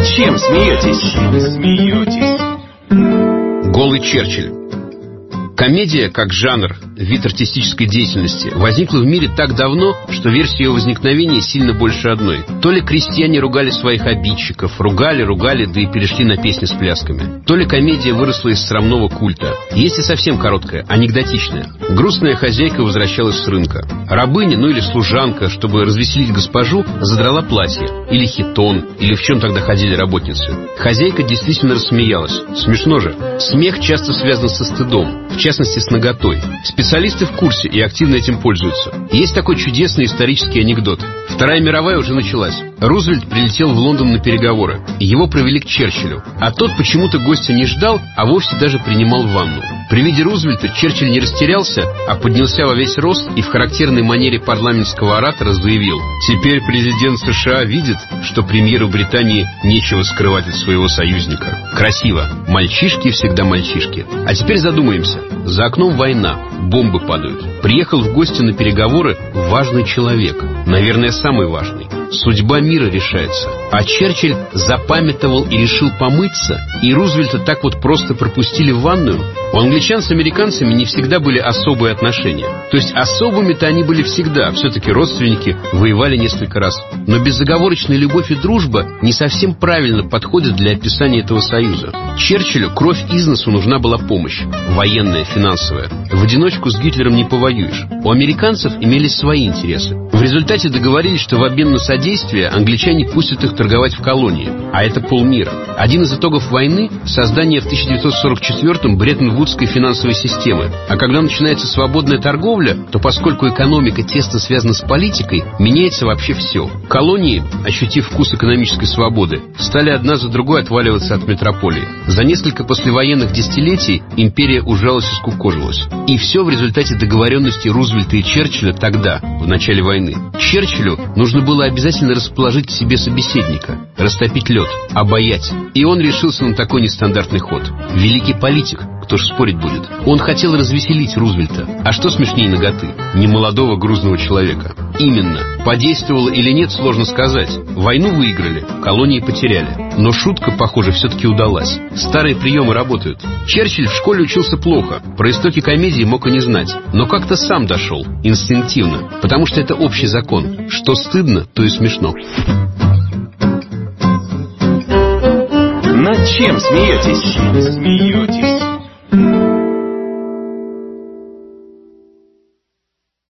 чем смеетесь? Голый Черчилль. Комедия, как жанр, вид артистической деятельности, возникла в мире так давно, что версия ее возникновения сильно больше одной. То ли крестьяне ругали своих обидчиков, ругали, да и перешли на песни с плясками. То ли комедия выросла из срамного культа. Есть и совсем короткая, анекдотичная. Грустная хозяйка возвращалась с рынка. Рабыня, или служанка, чтобы развеселить госпожу, задрала платье. Или хитон, или в чем тогда ходили работницы. Хозяйка действительно рассмеялась. Смешно же. Смех часто связан со стыдом. В частности, с наготой. Специалисты в курсе и активно этим пользуются. Есть такой чудесный исторический анекдот. Вторая мировая уже началась. Рузвельт прилетел в Лондон на переговоры. Его провели к Черчиллю. А тот почему-то гостя не ждал, а вовсе даже принимал ванну. При виде Рузвельта Черчилль не растерялся, а поднялся во весь рост и в характерной манере парламентского оратора заявил: «Теперь президент США видит, что премьеру Британии нечего скрывать от своего союзника». Красиво. Мальчишки всегда мальчишки. А теперь задумаемся. За окном война. Бомбы падают. Приехал в гости на переговоры важный человек. Наверное, самый важный. Судьба мира решается. А Черчилль запамятовал и решил помыться, и Рузвельта так вот просто пропустили в ванную. У англичан с американцами не всегда были особые отношения. То есть особыми-то они были всегда. Все-таки родственники, воевали несколько раз. Но безоговорочная любовь и дружба не совсем правильно подходят для описания этого союза. Черчиллю кровь из носу нужна была помощь. Военная, финансовая. В одиночку с Гитлером не повоюешь. У американцев имелись свои интересы. В результате договорились, что в обмен на содействие англичане пустят их торговать в колонии. А это полмира. Один из итогов войны – создание в 1944-м Бреттон-Вудской финансовой системы. А когда начинается свободная торговля, то поскольку экономика тесно связана с политикой, меняется вообще все. Колонии, ощутив вкус экономической свободы, стали одна за другой отваливаться от метрополии. За несколько послевоенных десятилетий империя ужалась и скукожилась. И все в результате договоренности Рузвельта и Черчилля тогда, в начале войны. Черчиллю нужно было обязательно расположить к себе собеседника, растопить лед, обаять. И он решился на такой нестандартный ход. Великий политик, кто ж спорить будет. Он хотел развеселить Рузвельта. А что смешнее наготы? Немолодого грузного человека. Именно. Подействовало или нет, сложно сказать. Войну выиграли, колонии потеряли. Но шутка, похоже, все-таки удалась. Старые приемы работают. Черчилль в школе учился плохо. Про истоки комедии мог и не знать. Но как-то сам дошел. Инстинктивно. Потому что это общий закон. Что стыдно, то и смешно. Над чем смеетесь?